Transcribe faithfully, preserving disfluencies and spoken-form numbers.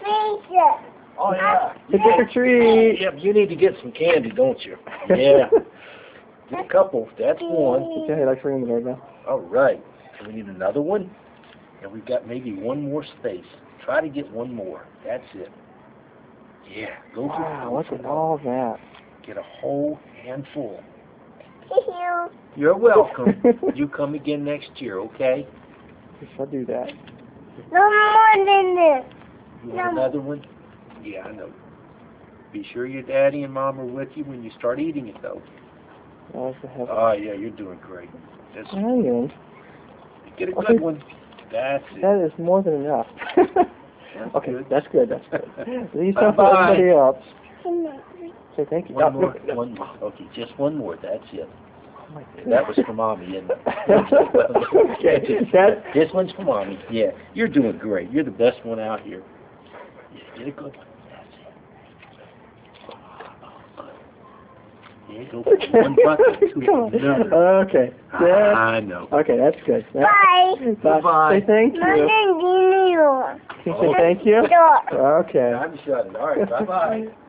Oh, yeah. It's trick or treat. Yeah, you need to get some candy, don't you? Yeah. Get a couple. That's one. Okay, he likes ringing the doorbell. All right. So we need another one. And we've got maybe one more space. Try to get one more. That's it. Yeah. Go for Wow, go look for at one. all that. Get a whole handful. Thank you. You're welcome. You come again next year, okay? Yes, I'll do that. No more than this. You want another one? Yeah, I know. Be sure your daddy and mom are with you when you start eating it, though. Oh, it's a heaven. Oh, yeah, you're doing great. Just I am. get a good Okay. one. That's it. That is more than enough. That's okay, good. that's good. That's good. Leave some for Bye-bye. everybody else. Say thank you. One Oh, more. no. One more. Okay, just one more. That's it. Oh, my goodness. That was for mommy, isn't it? Okay, that. This one's for mommy. Yeah, you're doing great. You're the best one out here. Yeah, get a good one. That's it. Yeah, go from one bucket to Come on. another. Okay. Ah, That, I know. okay, that's good. That, Bye. Bye. Goodbye. Say thank Mom you. and Dino. Can you say thank you? Door. Okay. I'm shutting. All right, bye-bye.